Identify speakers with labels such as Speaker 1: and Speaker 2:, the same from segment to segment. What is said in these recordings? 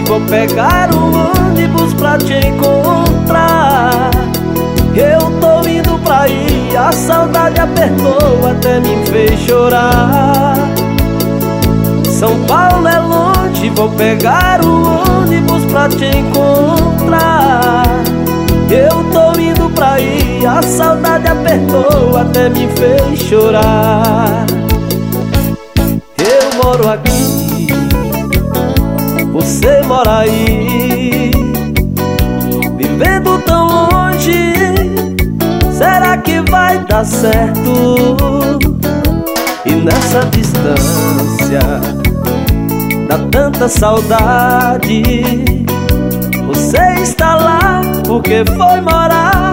Speaker 1: vou pegar o ônibus pra te encontrar. Eu tô indo pra aí, a saudade apertou, até me fez chorar. São Paulo é longe, vou pegar o ônibus pra te encontrar. Eu tô indo pra aí, a saudade apertou, até me fez chorar. Eu moro aqui, você mora aí, vivendo tão longe, será que vai dar certo? E nessa distância dá tanta saudade. Você está lá porque foi morar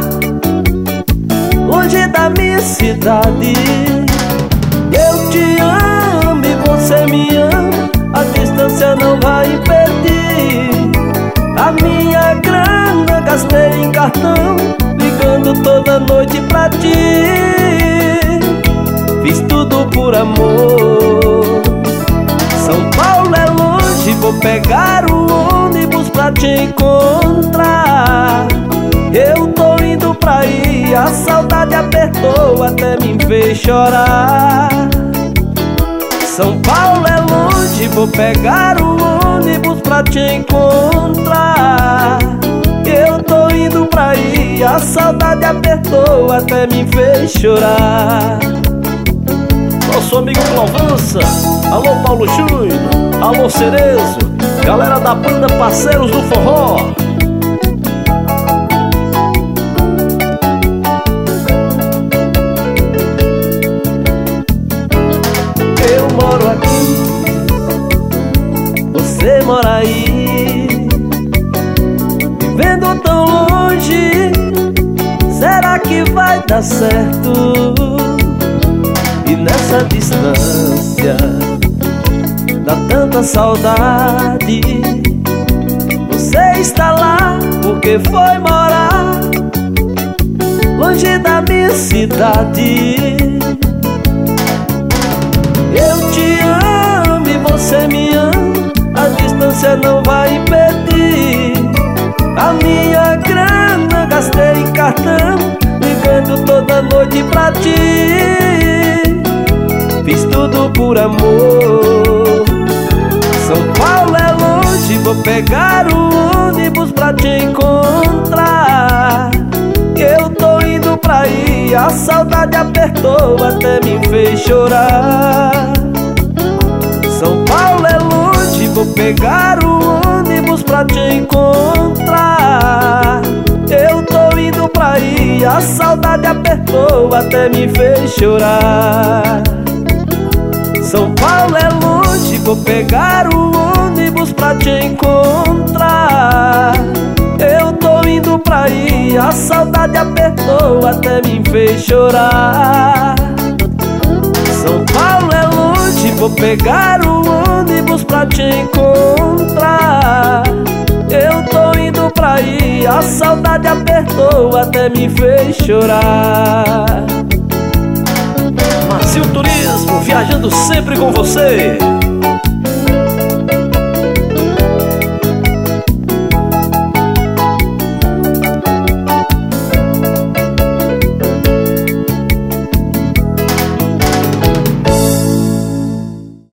Speaker 1: longe da minha cidade. Eu te amo e você me ama, a distância não vai impedir. A minha grana gastei em cartão, ligando toda noite pra ti. Fiz tudo por amor. São Paulo é longe, vou pegar o ônibus pra te encontrar. Eu tô indo pra aí, a saudade apertou, até me fez chorar. São Paulo é longe, vou pegar o ônibus pra te encontrar. Eu tô indo pra aí, a saudade apertou, até me fez chorar.
Speaker 2: Nosso amigo Clovança, alô Paulo Júnior, alô Cerezo, galera da banda Parceiros do Forró.
Speaker 1: Eu moro aqui, você mora aí, vivendo tão longe, será que vai dar certo? E nessa distância dá tanta saudade. Você está lá porque foi morar longe da minha cidade. Eu te amo e você me ama, a distância não vai impedir. A minha grana gastei em cartão, ligando toda noite pra ti. Fiz tudo por amor. São Paulo é longe, vou pegar o ônibus pra te encontrar. Eu tô indo pra aí, a saudade apertou, até me fez chorar. São Paulo é longe, vou pegar o ônibus pra te encontrar. Eu tô indo pra aí, a saudade apertou, até me fez chorar. São Paulo é longe, vou pegar o ônibus pra te encontrar. Eu tô indo pra aí, a saudade apertou, até me fez chorar. São Paulo é longe, vou pegar o ônibus pra te encontrar. Eu tô indo pra aí, a saudade apertou, até me fez chorar.
Speaker 2: Marcinho Turismo, viajando sempre com você.